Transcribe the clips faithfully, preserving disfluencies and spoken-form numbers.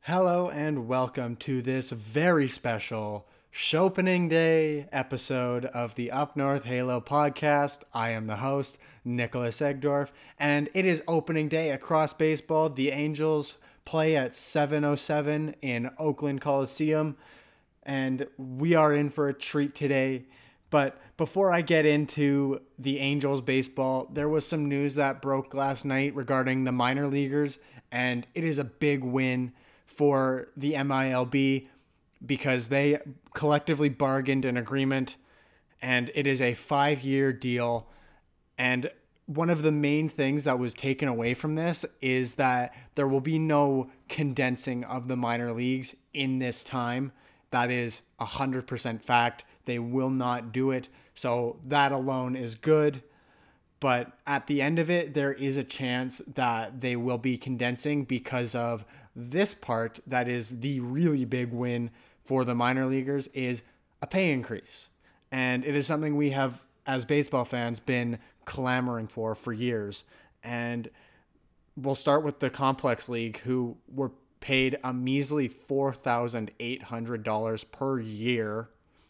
Hello and welcome to this very special Shopening Day episode of the Up North Halo podcast. I am the host, Nicholas Egdorf, and it is opening day across baseball. The Angels play at seven oh seven in Oakland Coliseum, and we are in for a treat today. But before I get into the Angels baseball, there was some news that broke last night regarding the minor leaguers, and it is a big win for the M I L B because they collectively bargained an agreement, and it is a five-year deal. And one of the main things that was taken away from this is that there will be no condensing of the minor leagues in this time. That is one hundred percent fact. They will not do it. So that alone is good. But at the end of it, there is a chance that they will be condensing because of this part that is the really big win for the minor leaguers is a pay increase. And it is something we have, as baseball fans, been clamoring for for years. And we'll start with the Complex League, who were paid a measly four thousand eight hundred dollars per year,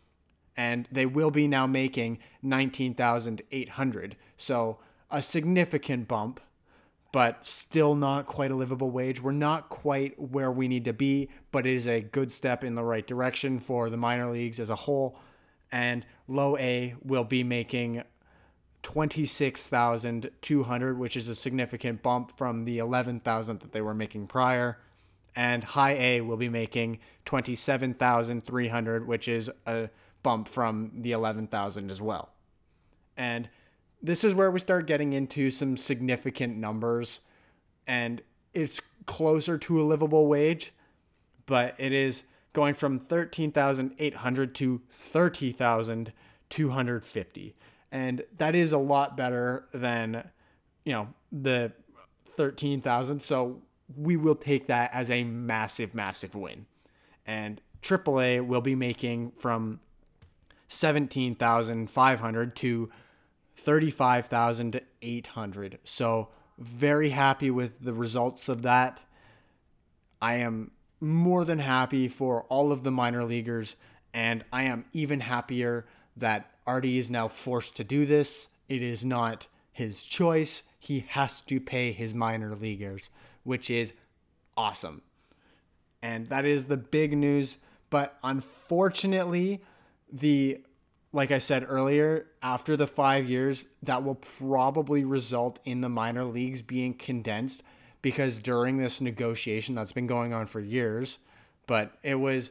and they will be now making nineteen thousand eight hundred dollars. So a significant bump, but still not quite a livable wage. We're not quite where we need to be, but it is a good step in the right direction for the minor leagues as a whole. And low A will be making twenty-six thousand two hundred dollars, which is a significant bump from the eleven thousand dollars that they were making prior. And high A will be making twenty-seven thousand three hundred dollars, which is a bump from the eleven thousand as well. And this is where we start getting into some significant numbers, and it's closer to a livable wage, but it is going from thirteen thousand eight hundred to thirty thousand two hundred fifty. And that is a lot better than, you know, the thirteen thousand. So we will take that as a massive, massive win. And triple A will be making from seventeen thousand five hundred to thirty-five thousand eight hundred. So very happy with the results of that. I am more than happy for all of the minor leaguers, and I am even happier that Artie is now forced to do this. It is not his choice. He has to pay his minor leaguers, which is awesome. And that is the big news. But unfortunately, the like I said earlier, after the five years, that will probably result in the minor leagues being condensed, because during this negotiation that's been going on for years, but it was,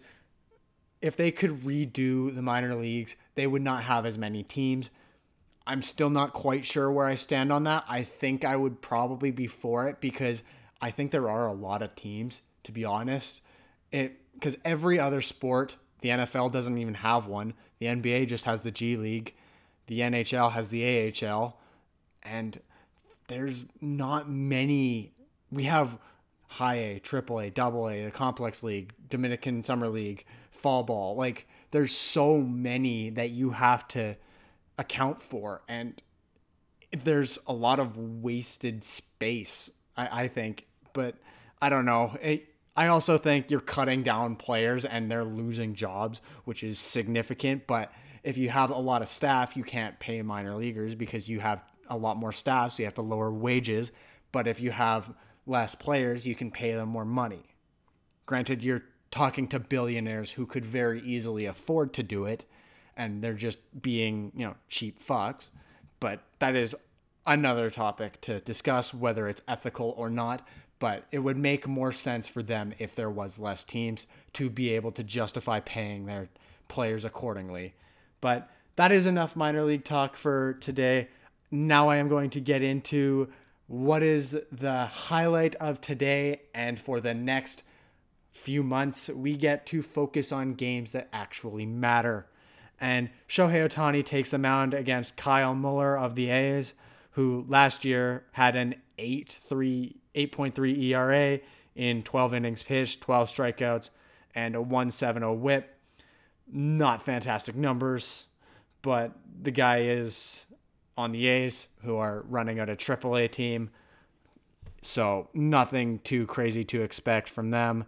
if they could redo the minor leagues, they would not have as many teams. I'm still not quite sure where I stand on that. I think I would probably be for it, because I think there are a lot of teams, to be honest. It because every other sport, the N F L doesn't even have one. The N B A just has the G League. The N H L has the A H L. And there's not many. We have high A, triple A, double A, the Complex League, Dominican Summer League, Fall Ball. Like, there's so many that you have to account for. And there's a lot of wasted space, I, I think. But I don't know. It, I also think you're cutting down players and they're losing jobs, which is significant. But if you have a lot of staff, you can't pay minor leaguers because you have a lot more staff, so you have to lower wages. But if you have less players, you can pay them more money. Granted, you're talking to billionaires who could very easily afford to do it, and they're just being, you know, cheap fucks. But that is another topic to discuss, whether it's ethical or not. But it would make more sense for them if there was less teams to be able to justify paying their players accordingly. But that is enough minor league talk for today. Now I am going to get into what is the highlight of today, and for the next few months, we get to focus on games that actually matter. And Shohei Ohtani takes the mound against Kyle Muller of the A's, who last year had an eight point three E R A in twelve innings pitched, twelve strikeouts, and a one point seven oh whip. Not fantastic numbers, but the guy is on the A's, who are running out a triple A team. So nothing too crazy to expect from them.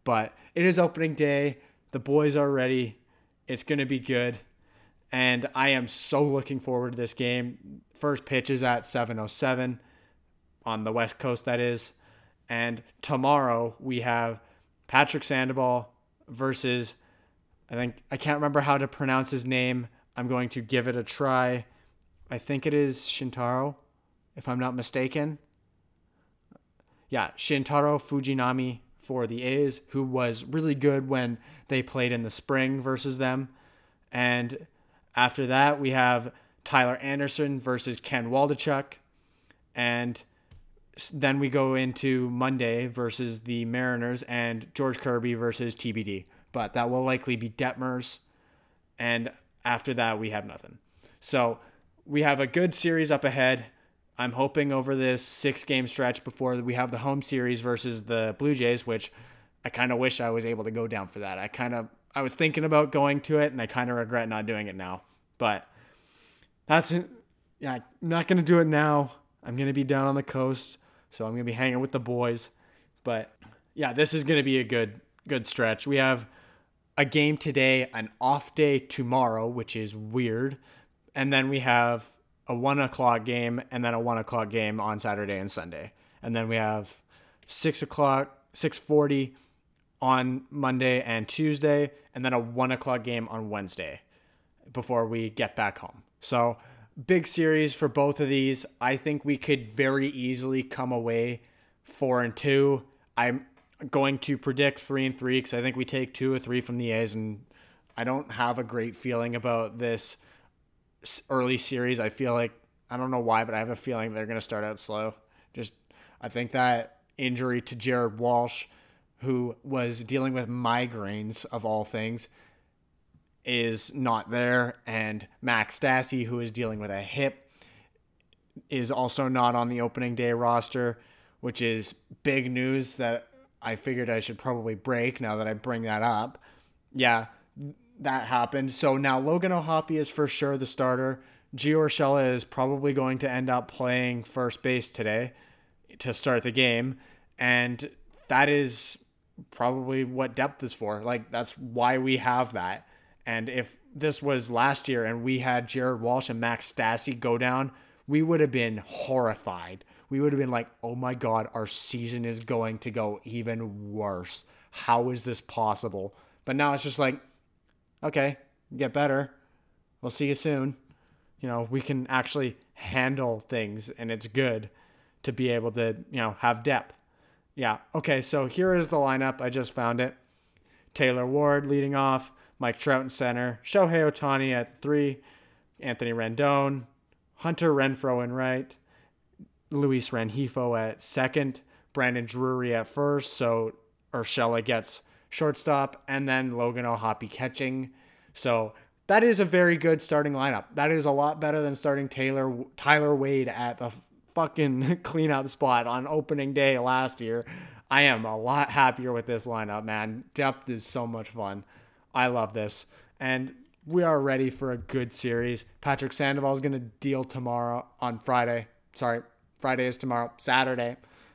But it is opening day. The boys are ready. It's going to be good. And I am so looking forward to this game. First pitch is at seven oh seven on the West Coast, that is. And tomorrow we have Patrick Sandoval versus, I think, I can't remember how to pronounce his name. I'm going to give it a try. I think it is Shintaro, if I'm not mistaken. Yeah, Shintaro Fujinami for the A's, who was really good when they played in the spring versus them. And after that, we have Tyler Anderson versus Ken Waldachuk. And then we go into Monday versus the Mariners and George Kirby versus T B D. But that will likely be Detmers. And after that, we have nothing. So we have a good series up ahead. I'm hoping over this six-game stretch before we have the home series versus the Blue Jays, which I kind of wish I was able to go down for that. I kind of I was thinking about going to it, and I kind of regret not doing it now. But that's yeah, I'm not going to do it now. I'm going to be down on the coast, so I'm going to be hanging with the boys. But yeah, this is going to be a good good stretch. We have a game today, an off day tomorrow, which is weird. And then we have a one o'clock game and then a one o'clock game on Saturday and Sunday. And then we have six o'clock, six forty on Monday and Tuesday, and then a one o'clock game on Wednesday before we get back home. So big series for both of these. I think we could very easily come away four and two. I'm going to predict three and three because I think we take two or three from the A's, and I don't have a great feeling about this early series. I feel like, I don't know why, but I have a feeling they're going to start out slow. Just, I think that injury to Jared Walsh, who was dealing with migraines of all things, is not there. And Max Stassi, who is dealing with a hip, is also not on the opening day roster, which is big news that I figured I should probably break now that I bring that up. Yeah, that happened. So now Logan O'Hoppe is for sure the starter. Gio Urshela is probably going to end up playing first base today to start the game. And that is probably what depth is for. Like, that's why we have that. And if this was last year and we had Jared Walsh and Max Stassi go down, we would have been horrified. We would have been like, oh my God, our season is going to go even worse. How is this possible? But now it's just like, okay, get better. We'll see you soon. You know, we can actually handle things, and it's good to be able to, you know, have depth. Yeah, okay, so here is the lineup. I just found it. Taylor Ward leading off, Mike Trout in center, Shohei Ohtani at three, Anthony Rendon, Hunter Renfroe in right, Luis Rengifo at second, Brandon Drury at first, so Urshela gets shortstop, and then Logan O'Hoppe catching. So that is a very good starting lineup. That is a lot better than starting Taylor Tyler Wade at the fucking cleanup spot on opening day last year. I am a lot happier with this lineup, man. Depth is so much fun. I love this. And we are ready for a good series. Patrick Sandoval is going to deal tomorrow on Friday. Sorry, Friday is tomorrow, Saturday.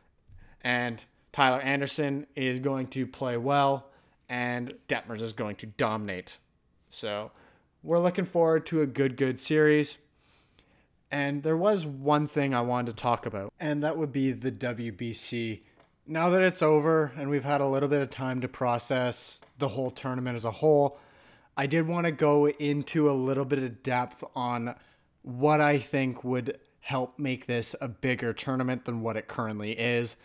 And Tyler Anderson is going to play well, and Detmers is going to dominate. So we're looking forward to a good, good series. And there was one thing I wanted to talk about, and that would be the W B C. Now that it's over and we've had a little bit of time to process the whole tournament as a whole, I did want to go into a little bit of depth on what I think would help make this a bigger tournament than what it currently is.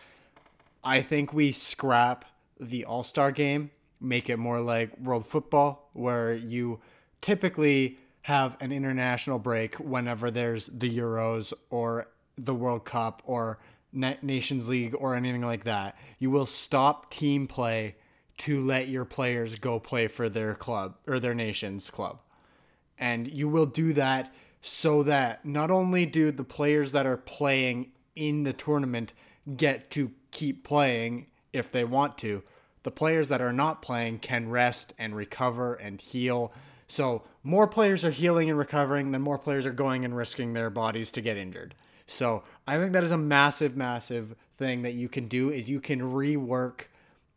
I think we scrap the All-Star game, make it more like World Football, where you typically have an international break whenever there's the Euros or the World Cup or Nations League or anything like that. You will stop team play to let your players go play for their club or their nation's club. And you will do that so that not only do the players that are playing in the tournament get to keep playing if they want to, the players that are not playing can rest and recover and heal. So more players are healing and recovering, then more players are going and risking their bodies to get injured. So I think that is a massive, massive thing that you can do, is you can rework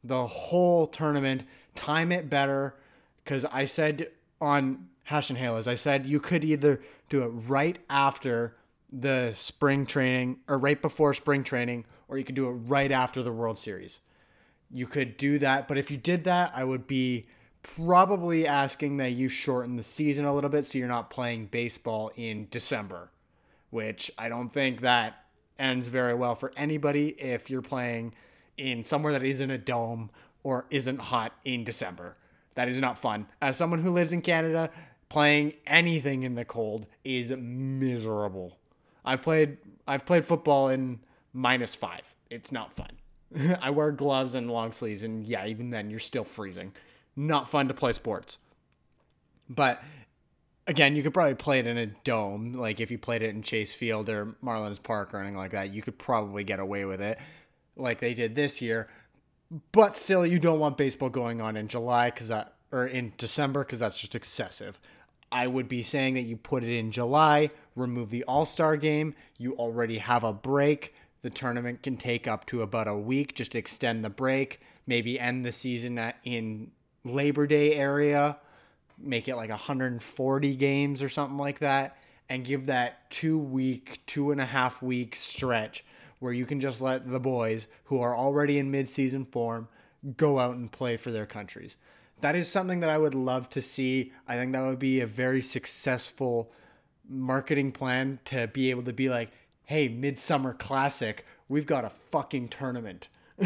the whole tournament, time it better. Because I said on Hash and Halos, I said you could either do it right after the spring training or right before spring training, or you could do it right after the World Series. You could do that, but if you did that, I would be probably asking that you shorten the season a little bit so you're not playing baseball in December, which I don't think that ends very well for anybody if you're playing in somewhere that isn't a dome or isn't hot in December. That is not fun. As someone who lives in Canada, playing anything in the cold is miserable. I've played I've played football in minus five. It's not fun. I wear gloves and long sleeves, and yeah, even then you're still freezing. Not fun to play sports. But again, you could probably play it in a dome. Like if you played it in Chase Field or Marlins Park or anything like that, you could probably get away with it like they did this year. But still, you don't want baseball going on in July because that, or in December because that's just excessive. I would be saying that you put it in July, remove the All-Star game. You already have a break. The tournament can take up to about a week. Just extend the break. Maybe end the season at, in Labor Day area. Make it like one hundred forty games or something like that. And give that two-week, two-and-a-half-week stretch where you can just let the boys who are already in mid-season form go out and play for their countries. That is something that I would love to see. I think that would be a very successful marketing plan to be able to be like, hey, Midsummer Classic, we've got a fucking tournament.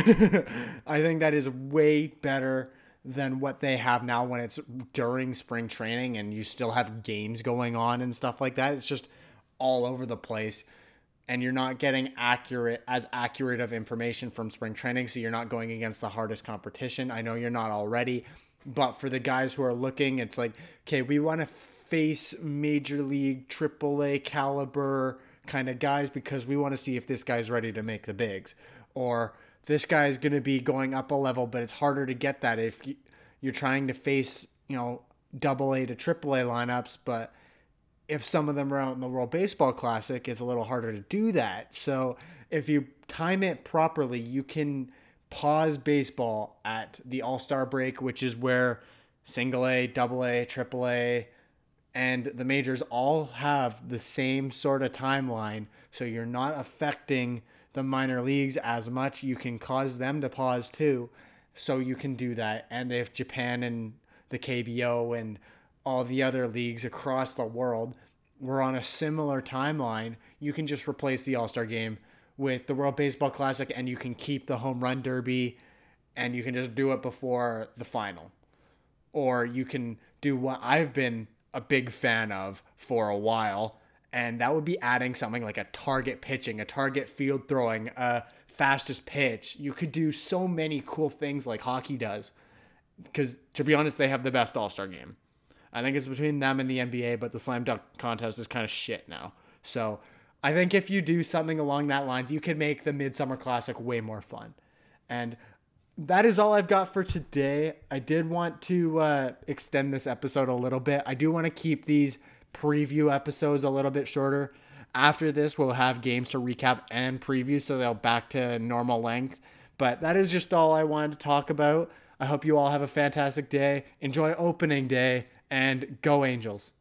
I think that is way better than what they have now when it's during spring training and you still have games going on and stuff like that. It's just all over the place. And you're not getting accurate as accurate of information from spring training, so you're not going against the hardest competition. I know you're not already, but for the guys who are looking, it's like, okay, we want to face major league, triple A caliber kind of guys because we want to see if this guy's ready to make the bigs. Or this guy's going to be going up a level, but it's harder to get that if you're trying to face, you know, double A to triple A lineups, but if some of them are out in the World Baseball Classic, it's a little harder to do that. So if you time it properly, you can pause baseball at the All-Star break, which is where single A, double A, triple A, and the majors all have the same sort of timeline. So you're not affecting the minor leagues as much. You can cause them to pause too. So you can do that. And if Japan and the K B O and all the other leagues across the world were on a similar timeline, you can just replace the All-Star game with the World Baseball Classic and you can keep the Home Run Derby and you can just do it before the final. Or you can do what I've been a big fan of for a while, and that would be adding something like a target pitching, a target field throwing, a fastest pitch. You could do so many cool things like hockey does because, to be honest, they have the best All-Star game. I think it's between them and the N B A, but the slam dunk contest is kind of shit now. So I think if you do something along that lines, you can make the Midsummer Classic way more fun. And that is all I've got for today. I did want to uh, extend this episode a little bit. I do want to keep these preview episodes a little bit shorter. After this, we'll have games to recap and preview, so they'll back to normal length. But that is just all I wanted to talk about. I hope you all have a fantastic day. Enjoy opening day, and go Angels.